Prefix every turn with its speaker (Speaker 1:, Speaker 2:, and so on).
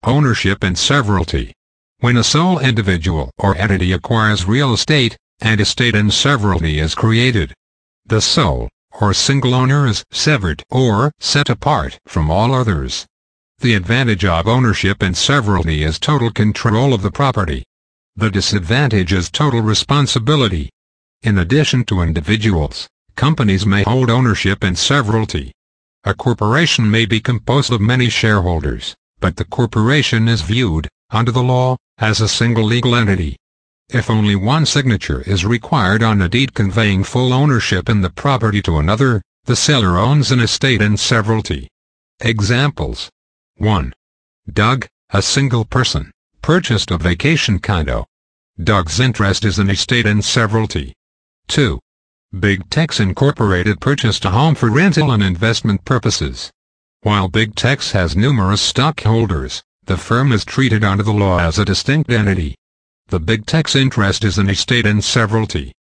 Speaker 1: Ownership and severalty. When a sole individual or entity acquires real estate, an estate in severalty is created. The sole, or single owner is severed or set apart from all others. The advantage of ownership in severalty is total control of the property. The disadvantage is total responsibility. In addition to individuals, companies may hold ownership in severalty. A corporation may be composed of many shareholders, but the corporation is viewed, under the law, as a single legal entity. If only one signature is required on a deed conveying full ownership in the property to another, the seller owns an estate in severalty. Examples. 1. Doug, a single person, purchased a vacation condo. Doug's interest is an estate in severalty. 2. Big Tex Incorporated purchased a home for rental and investment purposes. While Big Tex has numerous stockholders, the firm is treated under the law as a distinct entity. The Big Tex interest is an estate in severalty.